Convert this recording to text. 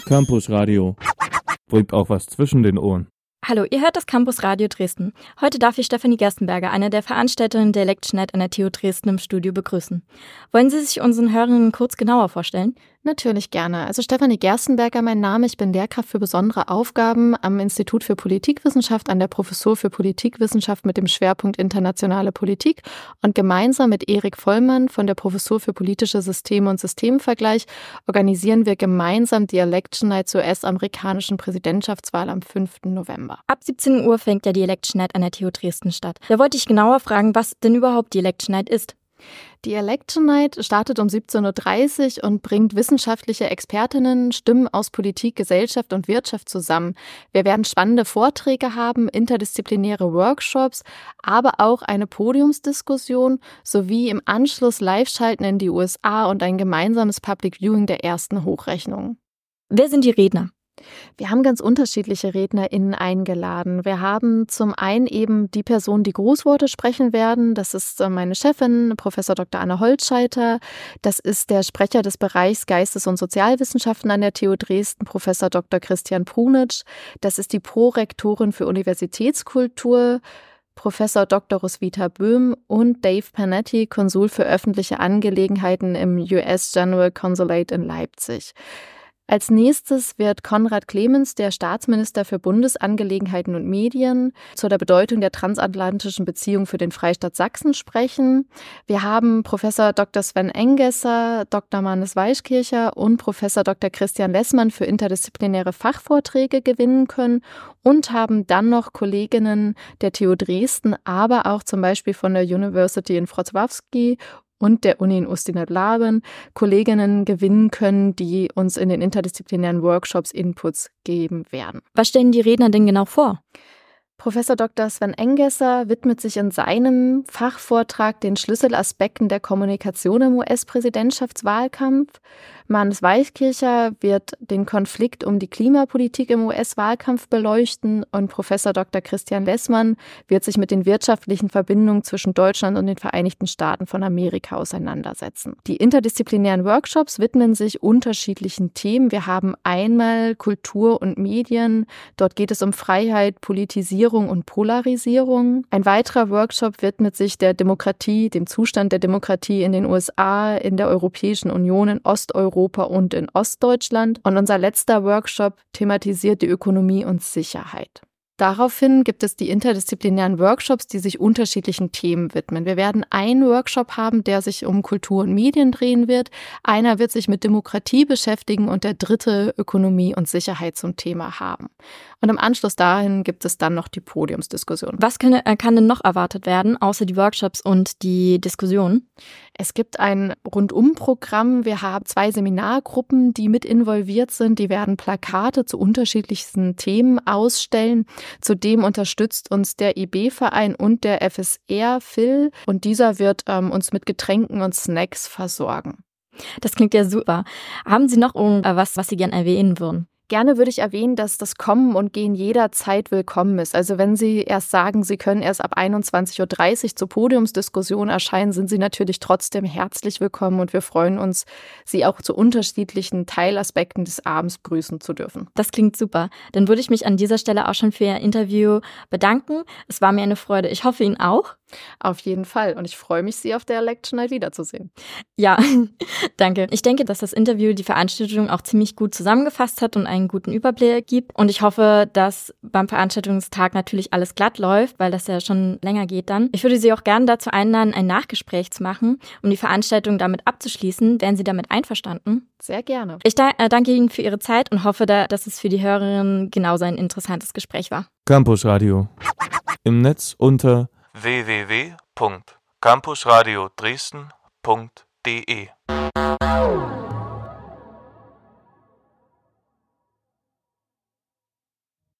Campus Radio. Bringt auch was zwischen den Ohren. Hallo, ihr hört das Campus Radio Dresden. Heute darf ich Stefanie Gerstenberger, eine der Veranstalterinnen der Election Night an der TU Dresden, im Studio begrüßen. Wollen Sie sich unseren Hörerinnen kurz genauer vorstellen? Natürlich gerne. Also Stefanie Gerstenberger, mein Name. Ich bin Lehrkraft für besondere Aufgaben am Institut für Politikwissenschaft an der Professur für Politikwissenschaft mit dem Schwerpunkt internationale Politik. Und gemeinsam mit Erik Vollmann von der Professur für politische Systeme und Systemvergleich organisieren wir gemeinsam die Election Night zur US-amerikanischen Präsidentschaftswahl am 5. November. Ab 17 Uhr fängt ja die Election Night an der TU Dresden statt. Da wollte ich genauer fragen, was denn überhaupt die Election Night ist. Die Election Night startet um 17.30 Uhr und bringt wissenschaftliche Expertinnen, Stimmen aus Politik, Gesellschaft und Wirtschaft zusammen. Wir werden spannende Vorträge haben, interdisziplinäre Workshops, aber auch eine Podiumsdiskussion sowie im Anschluss Live-Schalten in die USA und ein gemeinsames Public Viewing der ersten Hochrechnung. Wer sind die Redner? Wir haben ganz unterschiedliche RednerInnen eingeladen. Wir haben zum einen eben die Personen, die Grußworte sprechen werden. Das ist meine Chefin, Professor Dr. Anne Holtscheiter. Das ist der Sprecher des Bereichs Geistes- und Sozialwissenschaften an der TU Dresden, Professor Dr. Christian Prunitsch. Das ist die Prorektorin für Universitätskultur, Professor Dr. Roswitha Böhm, und Dave Panetti, Konsul für öffentliche Angelegenheiten im US General Consulate in Leipzig. Als nächstes wird Konrad Clemens, der Staatsminister für Bundesangelegenheiten und Medien, zu der Bedeutung der transatlantischen Beziehung für den Freistaat Sachsen sprechen. Wir haben Professor Dr. Sven Engesser, Dr. Mannes Weichkircher und Professor Dr. Christian Lessmann für interdisziplinäre Fachvorträge gewinnen können und haben dann noch Kolleginnen der TU Dresden, aber auch zum Beispiel von der University in Wrocławski und der Uni in Ustinad-Laben Kolleginnen gewinnen können, die uns in den interdisziplinären Workshops Inputs geben werden. Was stellen die Redner denn genau vor? Professor Dr. Sven Engesser widmet sich in seinem Fachvortrag den Schlüsselaspekten der Kommunikation im US-Präsidentschaftswahlkampf. Mannes Weichkircher wird den Konflikt um die Klimapolitik im US-Wahlkampf beleuchten und Professor Dr. Christian Lessmann wird sich mit den wirtschaftlichen Verbindungen zwischen Deutschland und den Vereinigten Staaten von Amerika auseinandersetzen. Die interdisziplinären Workshops widmen sich unterschiedlichen Themen. Wir haben einmal Kultur und Medien. Dort geht es um Freiheit, Politisierung und Polarisierung. Ein weiterer Workshop widmet sich der Demokratie, dem Zustand der Demokratie in den USA, in der Europäischen Union, in Osteuropa und in Ostdeutschland. Und unser letzter Workshop thematisiert die Ökonomie und Sicherheit. Daraufhin gibt es die interdisziplinären Workshops, die sich unterschiedlichen Themen widmen. Wir werden einen Workshop haben, der sich um Kultur und Medien drehen wird. Einer wird sich mit Demokratie beschäftigen und der dritte Ökonomie und Sicherheit zum Thema haben. Und im Anschluss dahin gibt es dann noch die Podiumsdiskussion. Was kann denn noch erwartet werden, außer die Workshops und die Diskussion? Es gibt ein Rundumprogramm. Wir haben 2 Seminargruppen, die mit involviert sind. Die werden Plakate zu unterschiedlichsten Themen ausstellen. Zudem unterstützt uns der IB-Verein und der FSR Phil und dieser wird uns mit Getränken und Snacks versorgen. Das klingt ja super. Haben Sie noch was Sie gerne erwähnen würden? Gerne würde ich erwähnen, dass das Kommen und Gehen jederzeit willkommen ist. Also wenn Sie erst sagen, Sie können erst ab 21.30 Uhr zur Podiumsdiskussion erscheinen, sind Sie natürlich trotzdem herzlich willkommen und wir freuen uns, Sie auch zu unterschiedlichen Teilaspekten des Abends begrüßen zu dürfen. Das klingt super. Dann würde ich mich an dieser Stelle auch schon für Ihr Interview bedanken. Es war mir eine Freude. Ich hoffe, Ihnen auch. Auf jeden Fall. Und ich freue mich, Sie auf der Election Night wiederzusehen. Ja, danke. Ich denke, dass das Interview die Veranstaltung auch ziemlich gut zusammengefasst hat und einen guten Überblick gibt. Und ich hoffe, dass beim Veranstaltungstag natürlich alles glatt läuft, weil das ja schon länger geht dann. Ich würde Sie auch gerne dazu einladen, ein Nachgespräch zu machen, um die Veranstaltung damit abzuschließen. Wären Sie damit einverstanden? Sehr gerne. Ich danke Ihnen für Ihre Zeit und hoffe, dass es für die Hörerinnen genauso ein interessantes Gespräch war. Campus Radio. Im Netz unter www.campusradiodresden.de